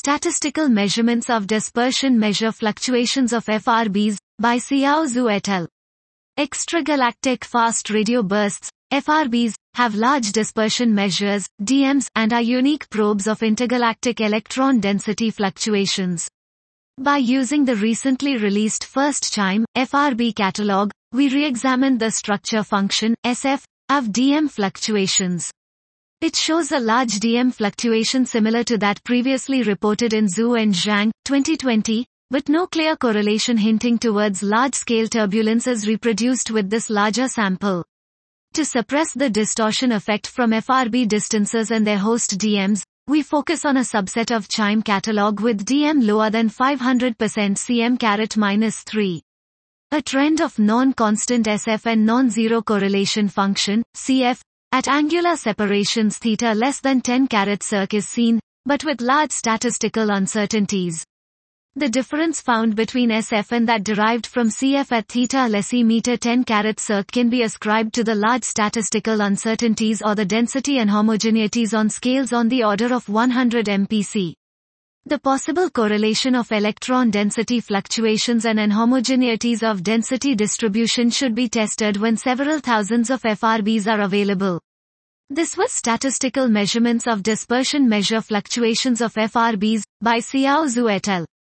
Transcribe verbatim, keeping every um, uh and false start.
Statistical measurements of dispersion measure fluctuations of F R Bs, by Xiao Zhu et al. Extragalactic fast radio bursts, F R Bs, have large dispersion measures, D Ms, and are unique probes of intergalactic electron density fluctuations. By using the recently released first CHIME, F R B catalog, we re-examined the structure function, S F, of D M fluctuations. It shows a large D M fluctuation similar to that previously reported in Zhu and Zhang, twenty twenty, but no clear correlation hinting towards large-scale turbulence is reproduced with this larger sample. To suppress the distortion effect from F R B distances and their host D Ms, we focus on a subset of CHIME catalog with D M lower than five hundred percent C M minus three. A trend of non-constant S F and non-zero correlation function, C F, at angular separations theta less than ten circ is seen, but with large statistical uncertainties. The difference found between S F and that derived from C F at theta less e meter ten circ can be ascribed to the large statistical uncertainties or the density inhomogeneities on scales on the order of one hundred M P C. The possible correlation of electron density fluctuations and inhomogeneities of density distribution should be tested when several thousands of F R Bs are available. This was Statistical Measurements of Dispersion Measure Fluctuations of F R Bs, by Xiao Zhu et al.